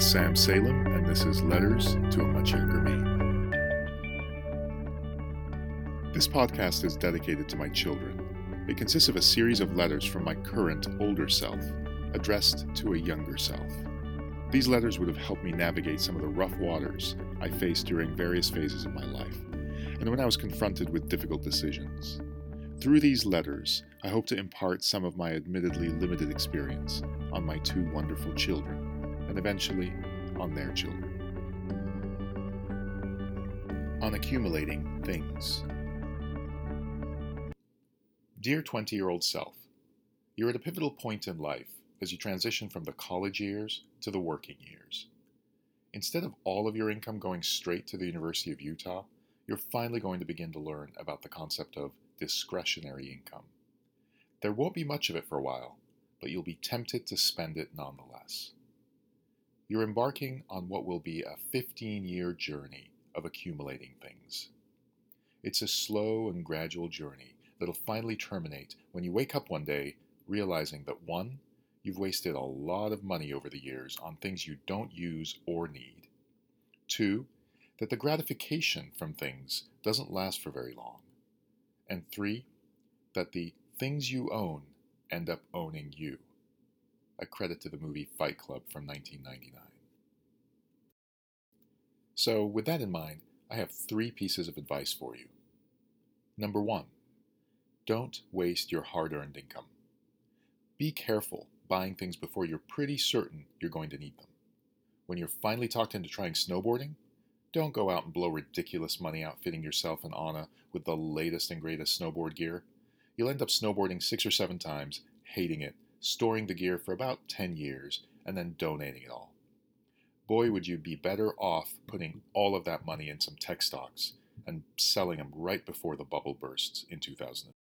is Sam Salem, and this is Letters to a Much Younger Me. This podcast is dedicated to my children. It consists of a series of letters from my current, older self, addressed to a younger self. These letters would have helped me navigate some of the rough waters I faced during various phases of my life, and when I was confronted with difficult decisions. Through these letters, I hope to impart some of my admittedly limited experience on my two wonderful children, and eventually on their children. On accumulating things. Dear 20-year-old self, you're at a pivotal point in life as you transition from the college years to the working years. Instead of all of your income going straight to the University of Utah, you're finally going to begin to learn about the concept of discretionary income. There won't be much of it for a while, but you'll be tempted to spend it nonetheless. You're embarking on what will be a 15-year journey of accumulating things. It's a slow and gradual journey that'll finally terminate when you wake up one day realizing that 1, you've wasted a lot of money over the years on things you don't use or need. 2, that the gratification from things doesn't last for very long. And 3, that the things you own end up owning you. A credit to the movie Fight Club from 1999. So, with that in mind, I have 3 pieces of advice for you. Number 1, don't waste your hard-earned income. Be careful buying things before you're pretty certain you're going to need them. When you're finally talked into trying snowboarding, don't go out and blow ridiculous money outfitting yourself and Anna with the latest and greatest snowboard gear. You'll end up snowboarding 6 or 7 times, hating it, storing the gear for about 10 years, and then donating it all. Boy, would you be better off putting all of that money in some tech stocks and selling them right before the bubble bursts in 2000.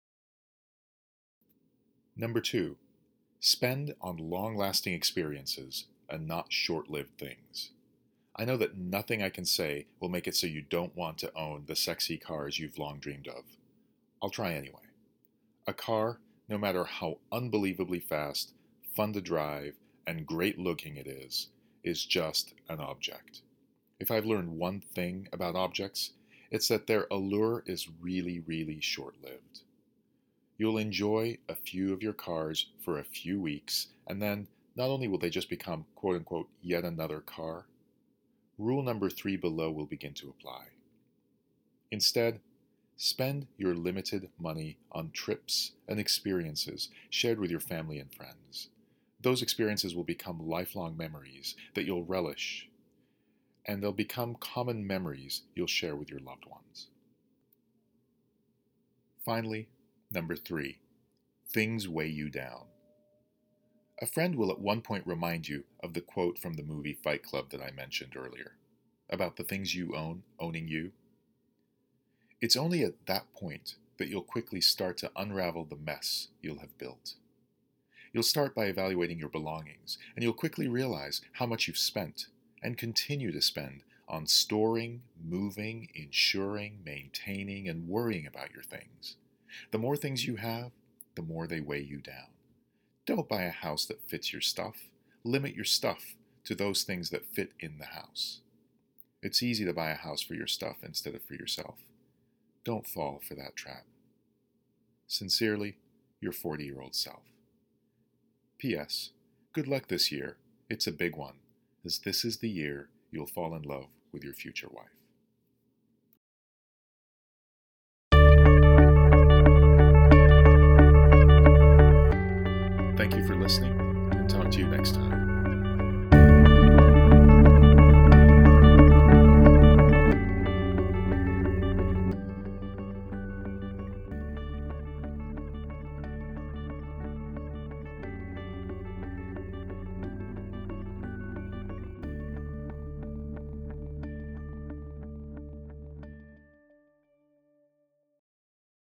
Number 2, spend on long-lasting experiences and not short-lived things. I know that nothing I can say will make it so you don't want to own the sexy cars you've long dreamed of. I'll try anyway. A car, no matter how unbelievably fast, fun to drive, and great looking it is just an object. If I've learned one thing about objects, it's that their allure is really, really short-lived. You'll enjoy a few of your cars for a few weeks, and then not only will they just become quote-unquote yet another car, rule number 3 below will begin to apply. Instead, spend your limited money on trips and experiences shared with your family and friends. Those experiences will become lifelong memories that you'll relish, and they'll become common memories you'll share with your loved ones. Finally, number 3, things weigh you down. A friend will at one point remind you of the quote from the movie Fight Club that I mentioned earlier, about the things you own owning you. It's only at that point that you'll quickly start to unravel the mess you'll have built. You'll start by evaluating your belongings, and you'll quickly realize how much you've spent and continue to spend on storing, moving, insuring, maintaining, and worrying about your things. The more things you have, the more they weigh you down. Don't buy a house that fits your stuff. Limit your stuff to those things that fit in the house. It's easy to buy a house for your stuff instead of for yourself. Don't fall for that trap. Sincerely, your 40-year-old self. P.S. Good luck this year. It's a big one, as this is the year you'll fall in love with your future wife.